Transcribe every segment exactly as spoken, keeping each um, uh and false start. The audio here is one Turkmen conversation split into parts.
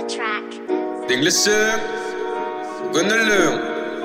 Dinlesin, gönüllüm.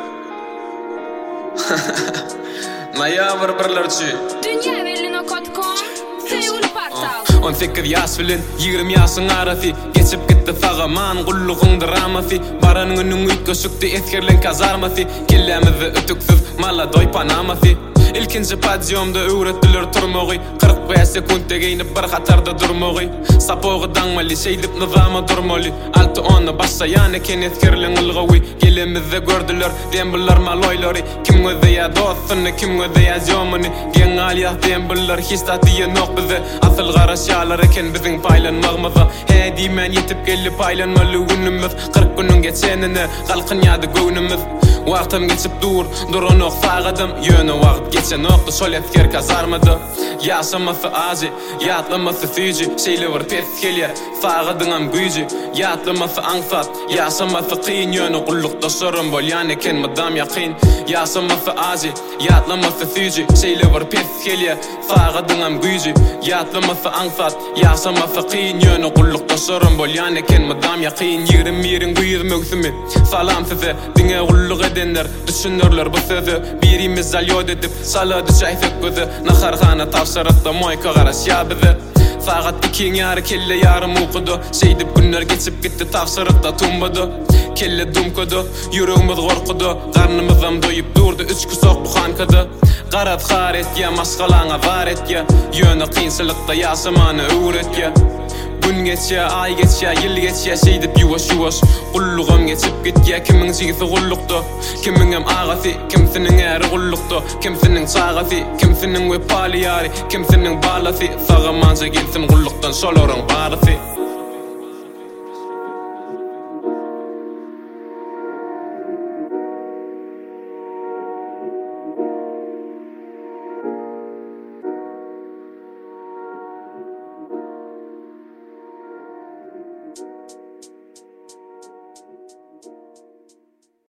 Naya var birlerçi. Dünya belli nokta com Seul Portal. on sekiz yaş bilen yigirme yaşyň arasy geçip gitdi fagaman gullugyň dramasy. Baranın önüň üýtgeşikdi eskerlen kazarmasy. Kellemizi ötüksiz mala doy panamasy. İlkinci padyomda öwretdiler turmagy. kırk beş sekundda geyinip bir hatarda durmagy. Sapogy daňmaly şeýdip nizama durmaly. Altı onu başlaýan eken eskerlen ylgawy. Gelemizde gördüler dembular maloylary. Kim gözeýär dostsyny, kim gözeýär jomany. Geň alýar dembular hiç taýýan nok bize. Asyl garaşýalar eken biziň paýlanmagymyza. He diýmän ýetip gelip paýlanmaly günümiz. kırk günüň geçenine galkynýady göwnümiz. Wagtym geçip dur, duranok fagadım. Ýöne wagt geçen okdy şol esker kazarmady. Ýaşamasy azy, ýatlamasy süýji. Şeýle bir pes gelýär, fagadyňam güýji. Ýatlamasy aňsat, ýaşamasy kyn. Ýöne gullukda sorun bolýan eken madam ýakyn. Ýaşamasy azy, ýatlamasy süýji. Şeýle bir pes gelýär, fagadyňam güýji. Ýatlamasy aňsat, ýaşamasy kyn. Ýöne gullukda sorun bolýan eken madam ýakyn. Ýigirme biriň güýüz mögsümi. Salam size, diňe gulluk edenler, düşünürler bu sözü. Birimiz zalyod edip, salady çaýsak gözi. Naharhana tavşarykda moýka garaşýa bizi. Sagat ikiň ýary kelle ýarym okudy. Şeýdip günler geçip gitdi, tavşarykda tumbady. Kelle dumkady, ýüregimiz gorkudy. Garnymyzam doýup durdy, üç kusok bu hankady. Garat haretýä, maşgalaňa var etýä. Ýöne kynçylykda ýaşamany öwretýä. Gün geçýär, ay geçýär, ýyl geçýär, şeýdip ýuwaş ýuwaş gullugam geçip gitýär. Kimiň jigisi gullukda, kimiňem agasy, kimsiniň äri gullukda, kimsiniň çagasy, kimsiniň wepaly ýary, kimsiniň balasy. Sagamanja gelsin gullukdan şolaryň barasy.